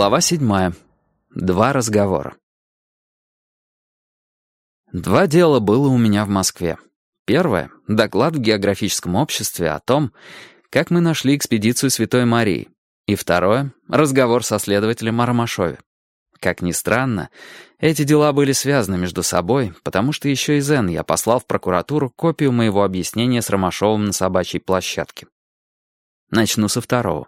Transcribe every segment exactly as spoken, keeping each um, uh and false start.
Глава седьмая. Два разговора. Два дела было у меня в Москве. Первое — доклад в географическом обществе о том, как мы нашли экспедицию Святой Марии. И второе — разговор со следователем о Ромашове. Как ни странно, эти дела были связаны между собой, потому что еще из Н я послал в прокуратуру копию моего объяснения с Ромашовым на собачьей площадке. Начну со второго.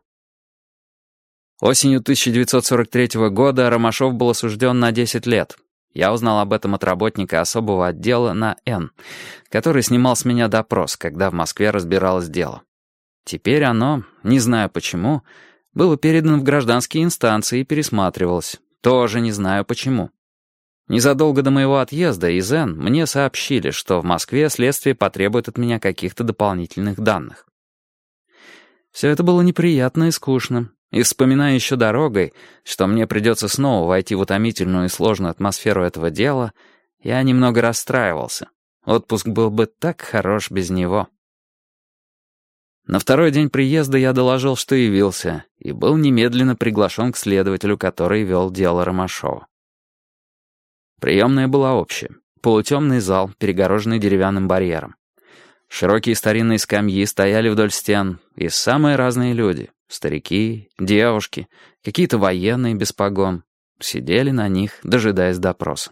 Осенью тысяча девятьсот сорок третьего года Ромашов был осужден на десять лет. Я узнал об этом от работника особого отдела на Н, который снимал с меня допрос, когда в Москве разбиралось дело. Теперь оно, не знаю почему, было передано в гражданские инстанции и пересматривалось. Тоже не знаю почему. Незадолго до моего отъезда из Н мне сообщили, что в Москве следствие потребует от меня каких-то дополнительных данных. Все это было неприятно и скучно. И вспоминая еще дорогой, что мне придется снова войти в утомительную и сложную атмосферу этого дела, я немного расстраивался. Отпуск был бы так хорош без него. На второй день приезда я доложил, что явился, и был немедленно приглашен к следователю, который вел дело Ромашова. Приемная была общая. Полутемный зал, перегороженный деревянным барьером. Широкие старинные скамьи стояли вдоль стен, и самые разные люди. Старики, девушки, какие-то военные без погон сидели на них, дожидаясь допроса.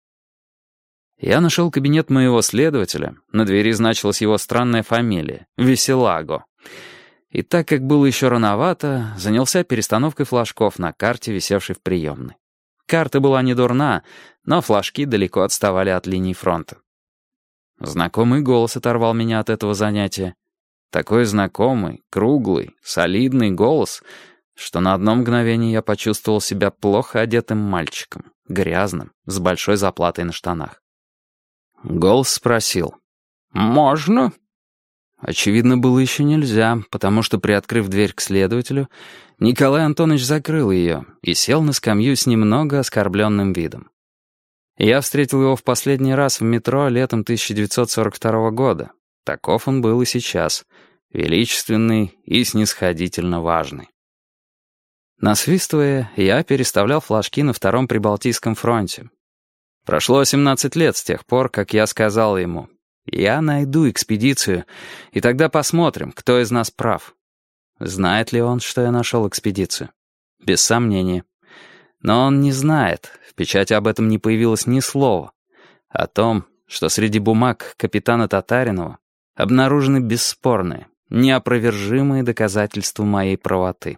Я нашел кабинет моего следователя, на двери значилась его странная фамилия — Веселаго. И так как было еще рановато, занялся перестановкой флажков на карте, висевшей в приемной. Карта была не дурна, но флажки далеко отставали от линии фронта. Знакомый голос оторвал меня от этого занятия. Такой знакомый, круглый, солидный голос, что на одно мгновение я почувствовал себя плохо одетым мальчиком, грязным, с большой заплатой на штанах. Голос спросил: «Можно?» Очевидно, было еще нельзя, потому что, приоткрыв дверь к следователю, Николай Антонович закрыл ее и сел на скамью с немного оскорбленным видом. Я встретил его в последний раз в метро летом тысяча девятьсот сорок второго года. Таков он был и сейчас, величественный и снисходительно важный. Насвистывая, я переставлял флажки на Втором Прибалтийском фронте. Прошло семнадцать лет с тех пор, как я сказал ему: «Я найду экспедицию, и тогда посмотрим, кто из нас прав». Знает ли он, что я нашел экспедицию? Без сомнения. Но он не знает, в печати об этом не появилось ни слова, о том, что среди бумаг капитана Татаринова обнаружены бесспорные, неопровержимые доказательства моей правоты.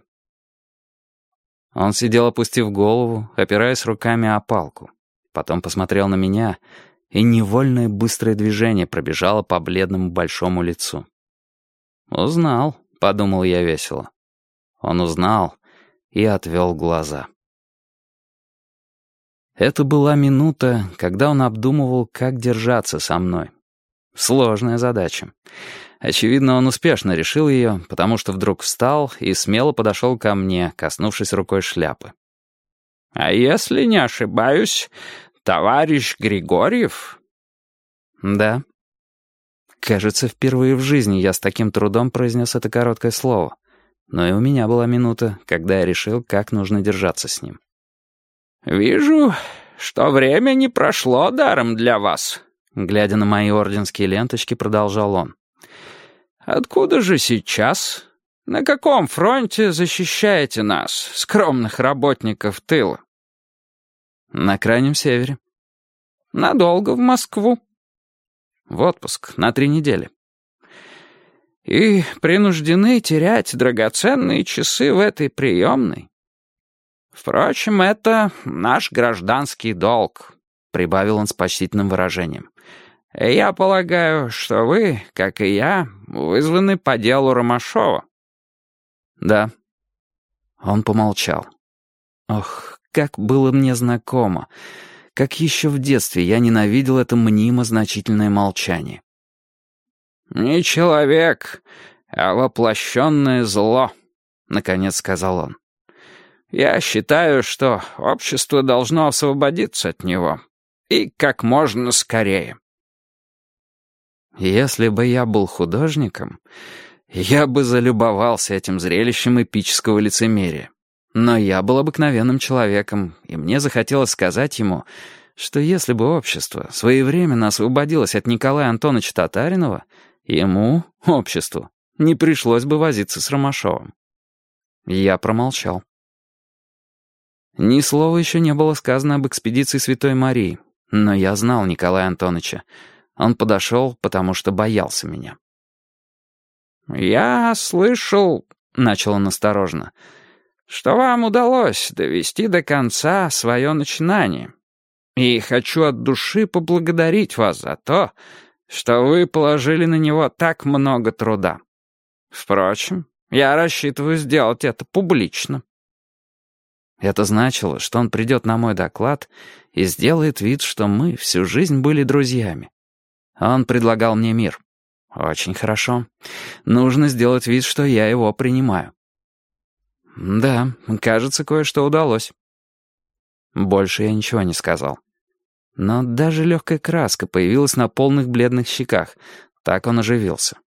Он сидел, опустив голову, опираясь руками о палку. Потом посмотрел на меня, и невольное быстрое движение пробежало по бледному большому лицу. «Узнал», — подумал я весело. Он узнал и отвел глаза. Это была минута, когда он обдумывал, как держаться со мной. Сложная задача. Очевидно, он успешно решил ее, потому что вдруг встал и смело подошел ко мне, коснувшись рукой шляпы. «А если не ошибаюсь, товарищ Григорьев?» «Да». Кажется, впервые в жизни я с таким трудом произнес это короткое слово. Но и у меня была минута, когда я решил, как нужно держаться с ним. «Вижу, что время не прошло даром для вас», — глядя на мои орденские ленточки, продолжал он. «Откуда же сейчас? На каком фронте защищаете нас, скромных работников тыла?» «На Крайнем Севере». «Надолго в Москву?» «В отпуск, на три недели». «И принуждены терять драгоценные часы в этой приемной?» «Впрочем, это наш гражданский долг», — прибавил он с почтительным выражением. «Я полагаю, что вы, как и я, вызваны по делу Ромашова». «Да». Он помолчал. Ох, как было мне знакомо, как еще в детстве я ненавидел это мнимо значительное молчание. «Не человек, а воплощенное зло», — наконец сказал он. «Я считаю, что общество должно освободиться от него. И как можно скорее». Если бы я был художником, я бы залюбовался этим зрелищем эпического лицемерия. Но я был обыкновенным человеком, и мне захотелось сказать ему, что если бы общество своевременно освободилось от Николая Антоновича Татаринова, ему, обществу, не пришлось бы возиться с Ромашовым. Я промолчал. Ни слова еще не было сказано об экспедиции Святой Марии, но я знал Николая Антоновича. Он подошел, потому что боялся меня. «Я слышал, — начал он осторожно, — что вам удалось довести до конца свое начинание. И хочу от души поблагодарить вас за то, что вы положили на него так много труда. Впрочем, я рассчитываю сделать это публично». Это значило, что он придет на мой доклад и сделает вид, что мы всю жизнь были друзьями. Он предлагал мне мир. Очень хорошо. Нужно сделать вид, что я его принимаю. Да, кажется, кое-что удалось. Больше я ничего не сказал. Но даже легкая краска появилась на полных бледных щеках. Так он оживился.